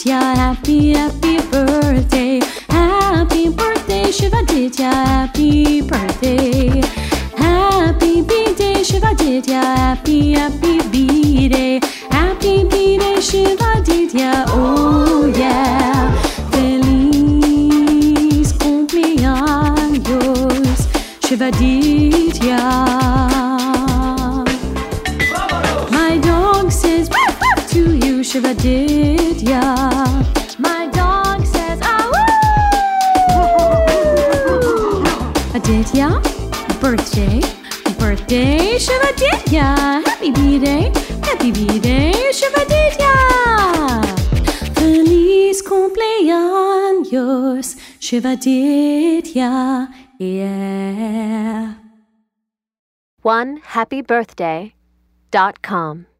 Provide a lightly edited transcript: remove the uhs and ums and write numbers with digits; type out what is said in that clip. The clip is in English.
Shivaditya, happy, happy birthday. Happy birthday, Shivaditya, happy birthday. Happy B-Day, Shivaditya, happy, happy B-Day. Happy B-Day, Shivaditya, oh yeah. Feliz cumpleaños, Shivaditya. My dog says woof woof to you, Shivaditya. My dog says ah woo. Aditya, birthday, birthday, Shivaditya. Happy B-Day, happy B-Day, Shivaditya. Feliz cumpleaños, Shivaditya, yeah. OneHappyBirthday.com